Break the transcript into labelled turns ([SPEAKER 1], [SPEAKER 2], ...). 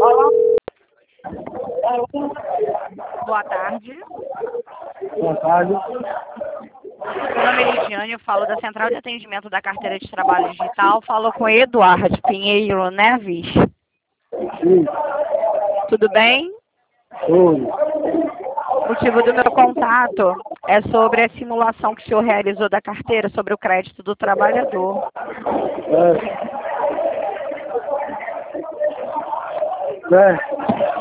[SPEAKER 1] Boa tarde.
[SPEAKER 2] Boa tarde.
[SPEAKER 1] Meu nome é Lidiane, eu falo da Central de Atendimento da Carteira de Trabalho Digital. Falo com Eduardo Pinheiro Neves.
[SPEAKER 2] Sim.
[SPEAKER 1] Tudo bem?
[SPEAKER 2] Tudo.
[SPEAKER 1] O motivo do meu contato é sobre a simulação que o senhor realizou da carteira sobre o crédito do trabalhador.
[SPEAKER 2] É.